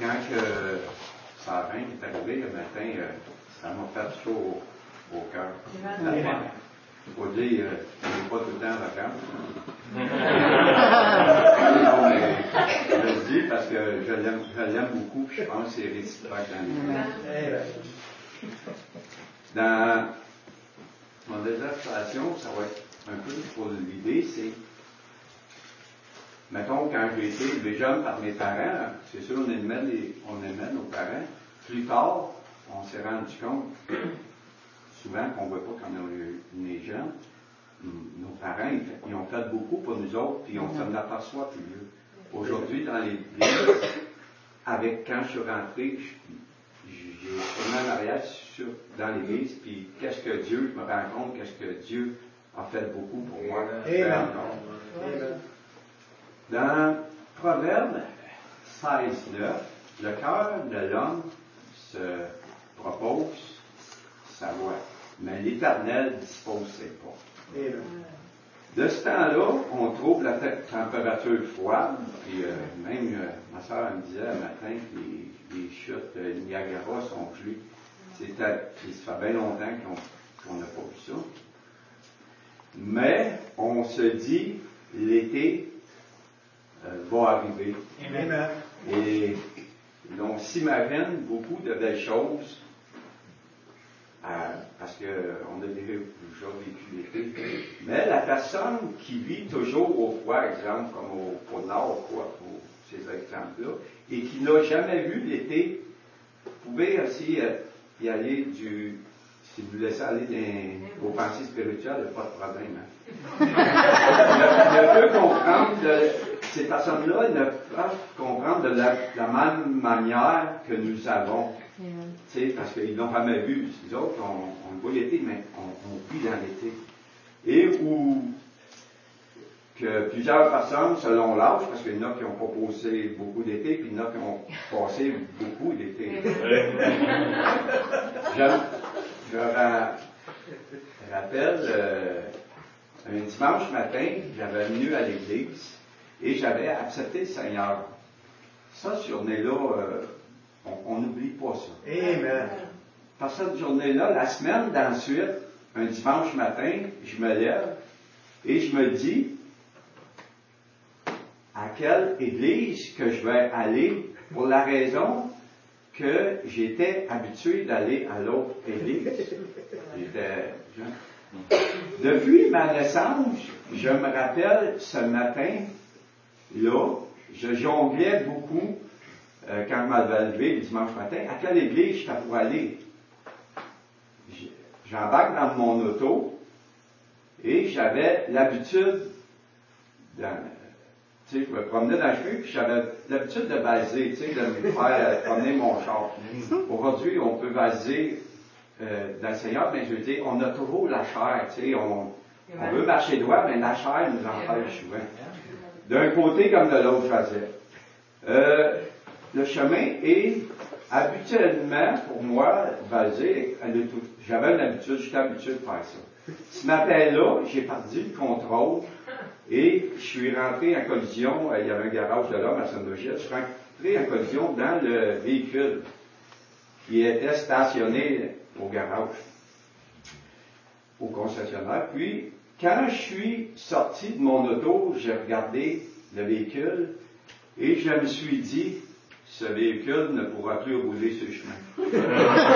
quand que Sarah est arrivé le matin, ça m'a fait chaud au cœur. Il faut dire, je n'ai pas tout le temps en vacances. Non, mais je le dis parce que je l'aime beaucoup, puis je pense que c'est réciproque dans les Dans mon exhortation, ça va être un peu pour l'idée, c'est, mettons, quand j'ai été élevé jeune par mes parents, c'est sûr, on aimait nos parents. Plus tard, on s'est rendu compte, souvent qu'on ne voit pas quand on est jeune, nos parents, ils ont fait beaucoup pour nous autres, puis on s'en aperçoit plus vieux. Aujourd'hui, dans l'Église, quand je suis rentré, j'ai tourné en arrière dans l'Église, puis qu'est-ce que Dieu, je me rends compte, qu'est-ce que Dieu a fait beaucoup pour moi. Dans Proverbe 16:9, le cœur de l'homme se propose sa voie, mais l'Éternel dispose ses pas. De ce temps-là, on trouve la température froide, puis même ma soeur me disait un matin que les chutes de Niagara sont gelées. Ça fait bien longtemps qu'on n'a pas vu ça. Mais on se dit, l'été va arriver. Amen. Et on s'imagine beaucoup de belles choses, parce qu'on a déjà vécu l'été. Mais la personne qui vit toujours au froid, exemple, comme au pôle Nord, pour ces exemples-là, et qui n'a jamais vu l'été, vous pouvez aussi y aller si vous laissez aller vos pensées spirituelles, il n'y a pas de problème. Ne peut comprendre, ces personnes-là ne peuvent comprendre de la même manière que nous avons. Parce qu'ils n'ont jamais vu. Nous autres, on voit l'été, mais on vit dans l'été. Et où que plusieurs personnes, selon l'âge, parce qu'il y en a qui n'ont pas passé beaucoup d'été, puis il y en a qui ont passé beaucoup d'été. Je rappelle, un dimanche matin, j'avais venu à l'église et j'avais accepté le Seigneur. Ça, cette journée-là, on n'oublie pas ça. Amen. Par cette journée-là, la semaine d'ensuite, un dimanche matin, je me lève et je me dis à quelle église que je vais aller pour la raison que j'étais habitué d'aller à l'autre église. Depuis ma naissance, je me rappelle ce matin-là, je jonglais beaucoup quand je m'avais levé le dimanche matin, à quelle église j'étais pour aller. J'embarque dans mon auto et j'avais l'habitude je me promenais dans le chemin, puis j'avais l'habitude de vaser, de me faire promener mon char. Aujourd'hui, on peut vaser dans le Seigneur, mais je veux dire, on a toujours la chair, on veut marcher droit, mais la chair nous empêche souvent. D'un côté comme de l'autre, je faisais. Le chemin est habituellement, pour moi, vaser, j'avais une habitude, j'étais habitué de faire ça. Ce matin-là, j'ai perdu le contrôle. Et je suis rentré en collision, il y avait un garage de l'homme à Saint-Brigitte, je suis rentré en collision dans le véhicule qui était stationné au garage, au concessionnaire. Puis, quand je suis sorti de mon auto, j'ai regardé le véhicule et je me suis dit, ce véhicule ne pourra plus rouler sur le chemin.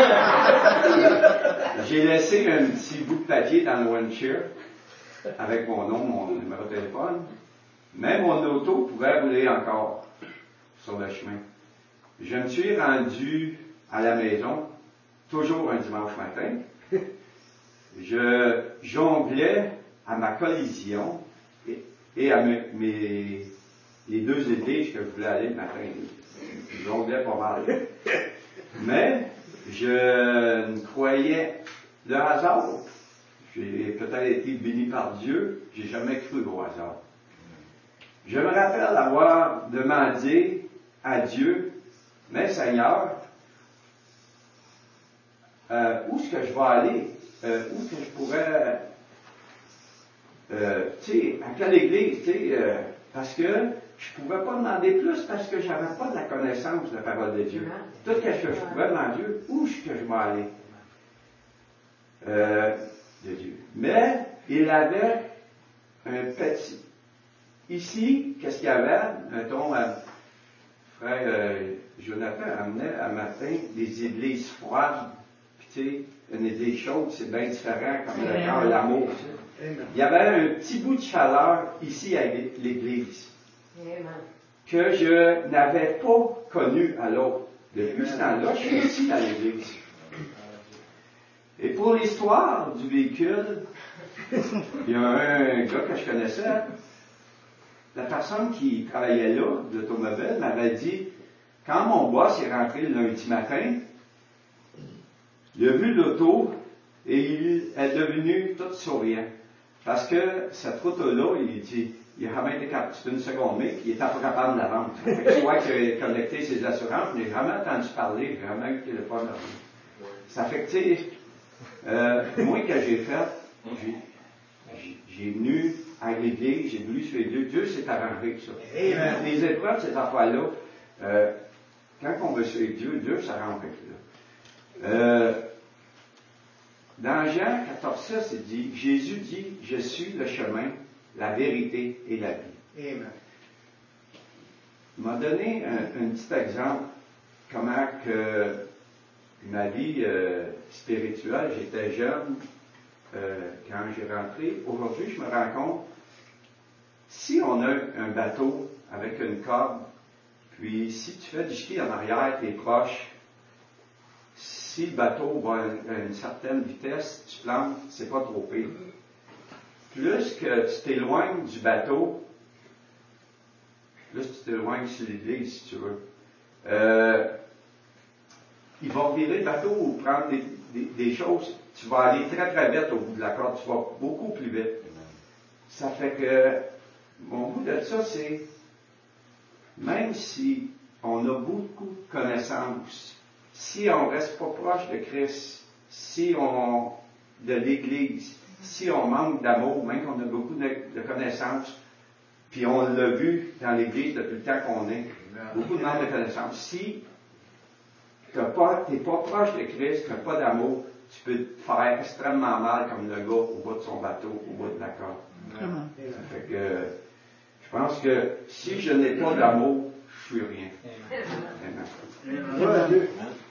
J'ai laissé un petit bout de papier dans le windshield avec mon nom, mon numéro de téléphone, mais mon auto pouvait rouler encore sur le chemin. Je me suis rendu à la maison, toujours un dimanche matin. Je jonglais à ma collision et à les deux églises que je voulais aller le matin. Je jonglais pas mal. Mais je ne croyais le hasard. J'ai peut-être été béni par Dieu, j'ai jamais cru au hasard. Je me rappelle avoir demandé à Dieu, mais Seigneur, où est-ce que je vais aller? Où est-ce que je pourrais, à quelle église, parce que je ne pouvais pas demander plus parce que je n'avais pas de la connaissance de la parole de Dieu. Tout ce que je pouvais demander, où est-ce que je vais aller de Dieu. Mais il avait un petit. Ici, qu'est-ce qu'il y avait? Mettons, frère Jonathan amenait à matin des églises froides. Puis tu sais, une église chaude, c'est bien différent comme le cœur, l'amour. Il y avait un petit bout de chaleur ici à l'église que je n'avais pas connu à l'autre. Depuis ce temps-là, je suis ici dans l'église. Et pour l'histoire du véhicule, il y a un gars que je connaissais, la personne qui travaillait là, de l'automobile, m'avait dit, quand mon boss est rentré le lundi matin, il a vu l'auto et il est devenu tout souriant. Parce que cette auto-là, il dit, il a jamais été capable, c'est une seconde mais il n'était pas capable de la vendre. Soit qu'il a connecté ses assurances, je n'ai jamais entendu parler, vraiment eu le téléphone. Ça fait que, tu sais, moi, que j'ai fait, j'ai venu à l'église, j'ai voulu suivre Dieu. Dieu s'est arrangé ça. Les épreuves, ces affaires-là, quand on veut suivre Dieu, Dieu s'arrange avec là. Dans Jean 14,6, il dit, Jésus dit, je suis le chemin, la vérité et la vie. Amen. Il m'a donné un petit exemple, comment que ma vie spirituelle, j'étais jeune, quand j'ai rentré. Aujourd'hui, je me rends compte, si on a un bateau avec une corde, puis si tu fais du ski en arrière, t'es proche, si le bateau va à une certaine vitesse, tu plantes, c'est pas trop pire. Plus que tu t'éloignes du bateau, plus tu t'éloignes sur l'église, si tu veux. Il va virer le bateau ou prendre des choses. Tu vas aller très très vite au bout de la corde, tu vas beaucoup plus vite. Ça fait que mon bout de ça, c'est même si on a beaucoup de connaissances, si on ne reste pas proche de Christ, si on de l'Église, si on manque d'amour, même qu'on a beaucoup de connaissances, puis on l'a vu dans l'Église depuis le temps qu'on est, beaucoup de manque de connaissances. Si tu n'es pas proche de Christ, tu n'as pas d'amour, tu peux te faire extrêmement mal comme le gars au bout de son bateau, au bout de la corde. Ça fait que je pense que si je n'ai pas d'amour, je suis rien. Amen.